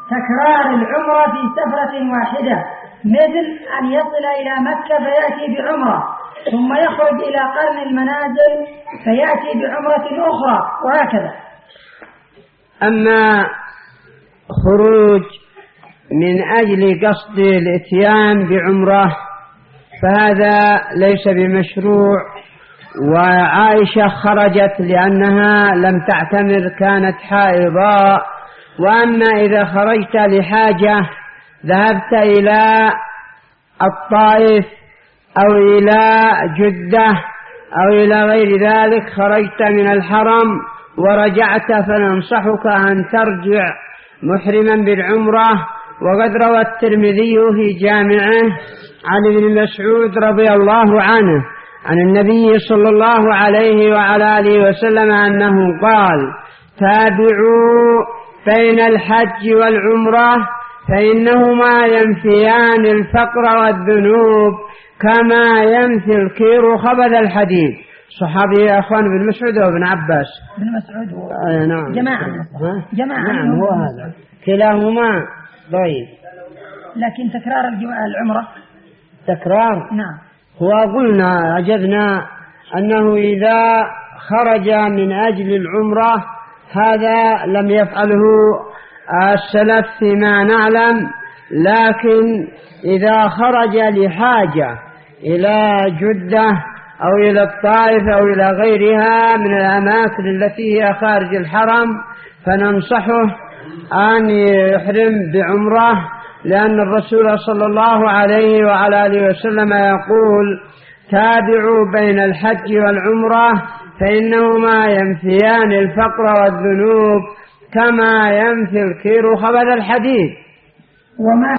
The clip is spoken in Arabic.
تكرار العمرة في سفرة واحدة، مثل أن يصل إلى مكة فيأتي بعمرة ثم يخرج إلى قرن المنازل فيأتي بعمرة أخرى وهكذا. أما خروج من أجل قصد الإتيان بعمرة فهذا ليس بمشروع، وعائشة خرجت لأنها لم تعتمر، كانت حائضاء. وأما إذا خرجت لحاجة ذهبت إلى الطائف أو إلى جدة أو إلى غير ذلك، خرجت من الحرم ورجعت، فننصحك أن ترجع محرما بالعمرة. وقد روى الترمذي في جامعه عن ابن مسعود رضي الله عنه عن النبي صلى الله عليه وعلى آله وسلم أنه قال: تابعوا بين الحج والعمرة فإنهما ينفيان الفقر والذنوب كما ينفي الكير خبث الحديد. صحابي يا أخوان بن مسعود وابن عباس. بن مسعود نعم. جماعة نعم هو هذا كلاهما ضعيف. لكن تكرار العمرة تكرار نعم. وقلنا أجبنا أنه إذا خرج من أجل العمرة هذا لم يفعله السلف فيما نعلم، لكن إذا خرج لحاجة إلى جدة أو إلى الطائف أو إلى غيرها من الأماكن التي هي خارج الحرم فننصحه أن يحرم بعمرة، لأن الرسول صلى الله عليه وعلى آله وسلم يقول: تابعوا بين الحج والعمرة فإنهما ينفيان الفقر والذنوب كما ينفي الكير خبث الحديد. وما